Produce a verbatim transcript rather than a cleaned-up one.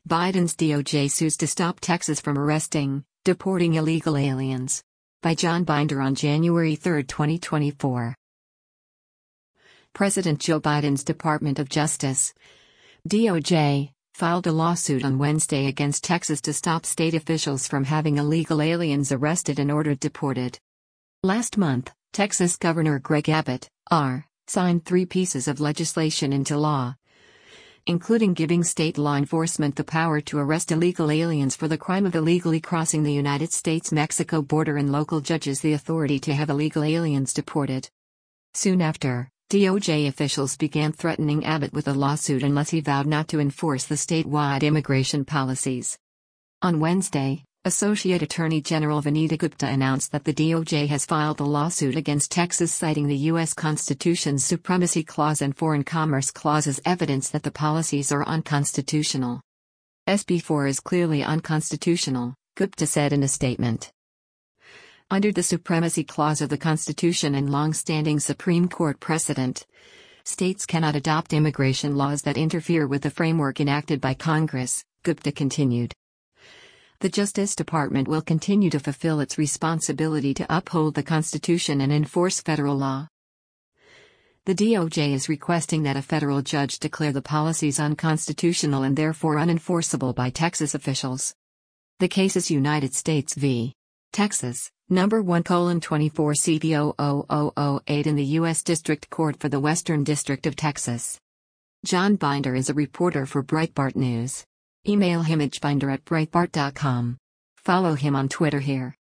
Biden's D O J sues to stop Texas from arresting, deporting illegal aliens. By John Binder on January third, twenty twenty-four. President Joe Biden's Department of Justice, D O J, filed a lawsuit on Wednesday against Texas to stop state officials from having illegal aliens arrested and ordered deported. Last month, Texas Governor Greg Abbott, R., signed three pieces of legislation into law, including giving state law enforcement the power to arrest illegal aliens for the crime of illegally crossing the United States-Mexico border and local judges the authority to have illegal aliens deported. Soon after, D O J officials began threatening Abbott with a lawsuit unless he vowed not to enforce the statewide immigration policies. On Wednesday, Associate Attorney General Vanita Gupta announced that the D O J has filed a lawsuit against Texas citing the U S Constitution's Supremacy Clause and Foreign Commerce Clause as evidence that the policies are unconstitutional. S B four is clearly unconstitutional, Gupta said in a statement. Under the Supremacy Clause of the Constitution and long-standing Supreme Court precedent, states cannot adopt immigration laws that interfere with the framework enacted by Congress, Gupta continued. The Justice Department will continue to fulfill its responsibility to uphold the Constitution and enforce federal law. The D O J is requesting that a federal judge declare the policies unconstitutional and therefore unenforceable by Texas officials. The case is United States v. Texas, number one colon twenty-four C V zero zero zero zero eight in the U S District Court for the Western District of Texas. John Binder is a reporter for Breitbart News. Email him at binder at breitbart dot com. Follow him on Twitter here.